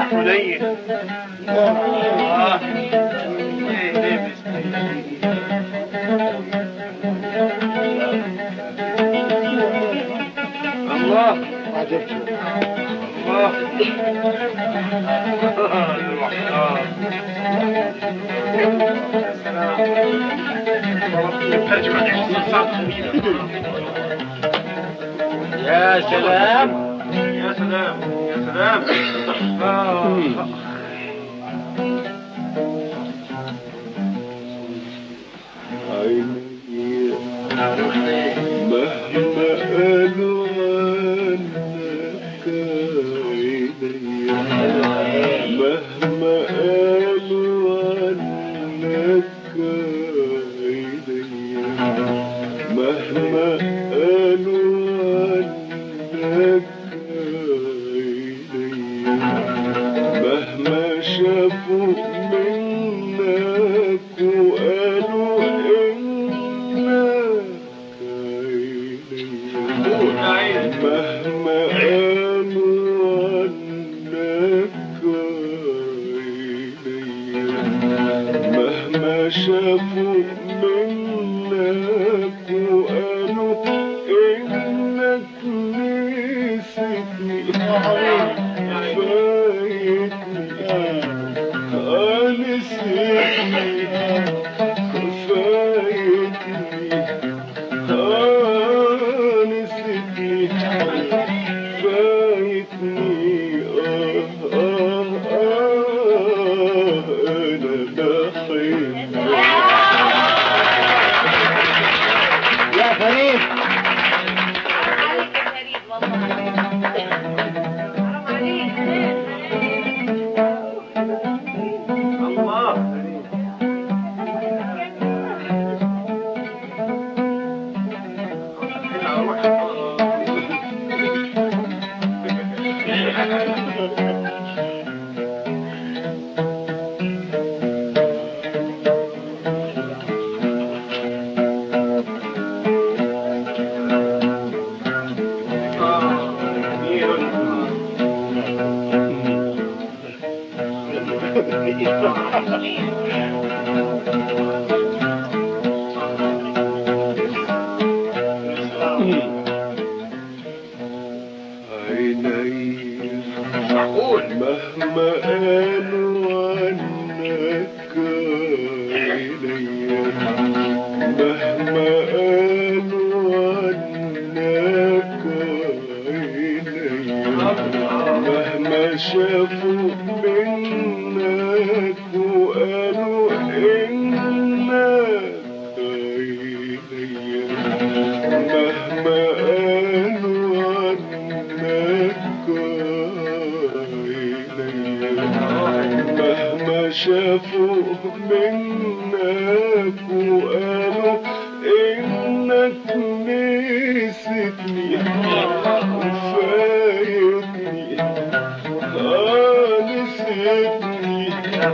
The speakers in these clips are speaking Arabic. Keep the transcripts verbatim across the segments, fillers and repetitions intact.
قليل. اه ايه لبس الله عجبته الله يا سلام يا سلام يا سلام آه. عيني مهما قالوا عنك عيني مهما قالوا عنك عيني مهما قالوا عنك عيني مهما شافوا منك وقالوا إنك عيني مهما قالوا عنك عيني مهما شافوا منك وقالوا إنك نسيتني فايتني آه نسيتني فايتني آه نسيتني فايتني آه آه آه أنا بحبك يا فريد عليك يا فريد والله حرام عليك الله عيني معقول مهما قالوا عنك عيني مهما قالوا عنك عيني مهما شافوا منك وقالوا إنك عيني مهما قالوا عنك عيني مهما شافوا منك وقالوا إنك نسيتني فايتني آه نسيتني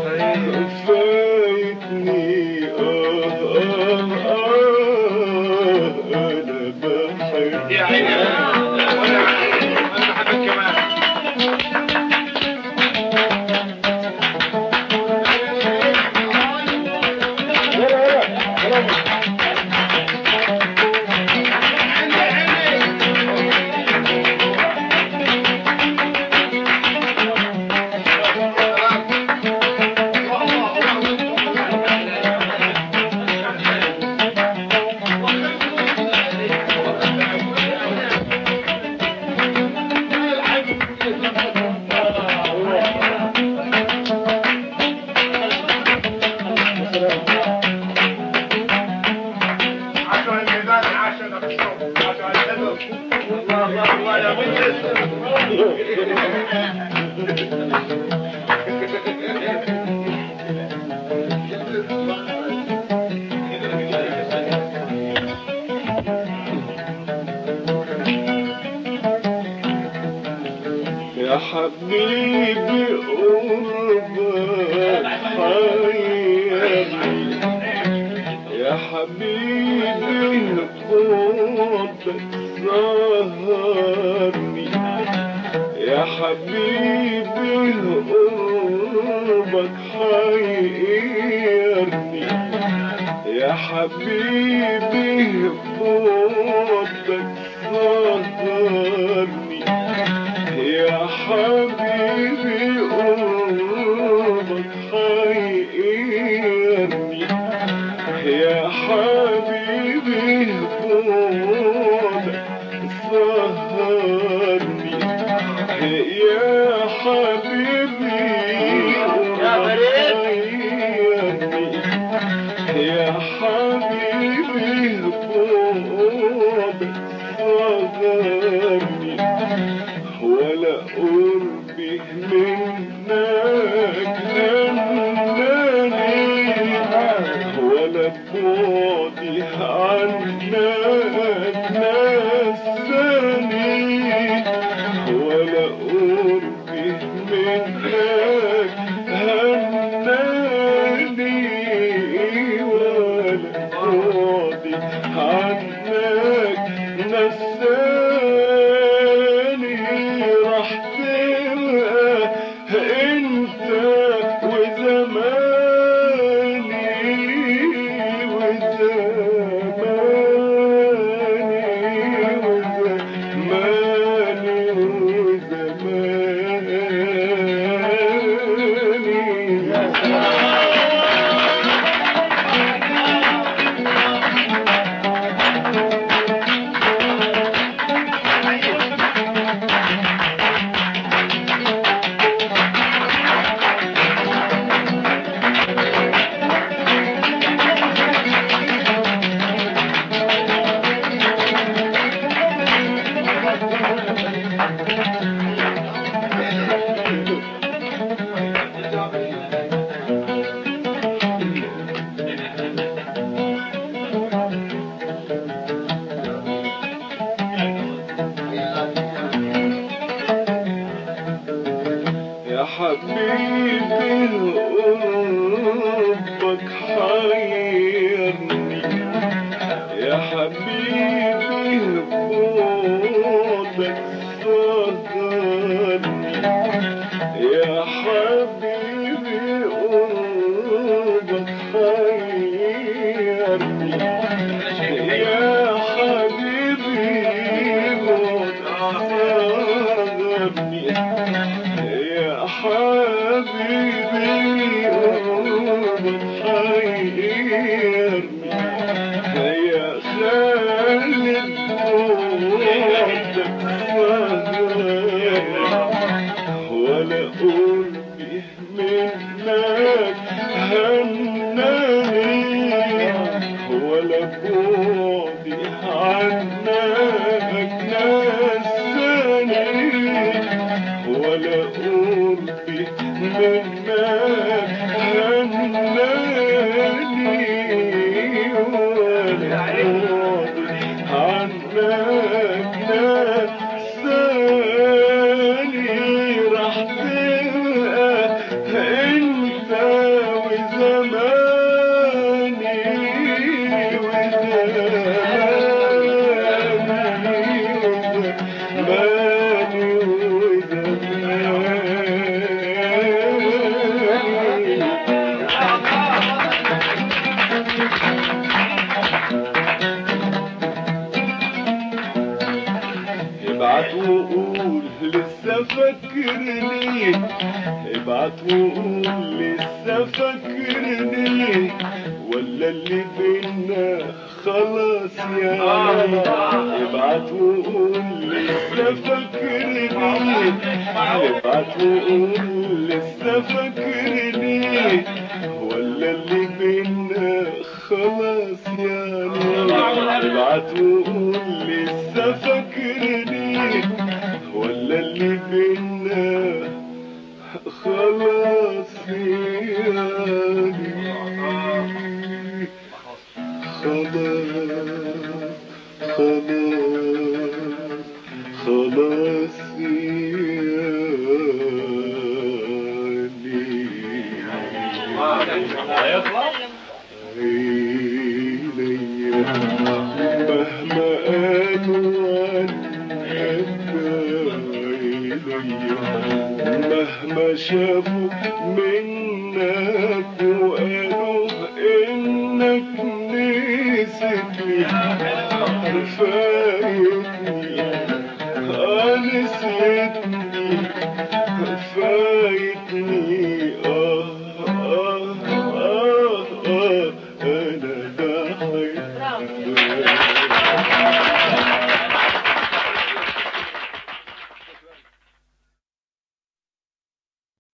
فايتني آه آه آه أنا بحبك يا عيني انا بحبك كمان يا حبيبي قربك حيرني يا حبيبي قربك سهرني يا حبيبي حبيبي بعدك صغرني يا حبيبي قربك حيرني يا حبيبي بعدك سهرني يا حبيبي حيرني يا حبيبي بعدك صغرني ولا قربي منك هناني ولا بعدي عنك نساني ولا قربي منك هناني ولا بعدي عنك نساني راح تبقى انت وزماني وزماني وزماني يا حبيبي قربك حيرني يا حبيبي بعدك صغرني يا حبيبي قربك حيرني يا حبيبي بعدك صغرني يا حبيبي قربك حيرني يا خالد بعدك صغرني ولا قربي منك هناني ولا بعدي عنك نساني ولا قربي منك هناني ولا بعدي عنك نساني راح تبقى انت وزماني ابعت وقول لسه فاكرني ابعت وقول لسه فاكرني ولا اللي بينا خلاص يا عيني ابعت وقول لسه فاكرني ابعت وقول لسه فاكرني ولا اللي بينا خلاص يا عيني ابعت وقول لسه فاكرني ولا اللي بينا خلاص يعني خلاص خلاص خلاص مهما قالوا مهما شافوا منك وقالوا انك فايتني آه نسيتني فايتني آه آه آه آه أنا برافو. بحبك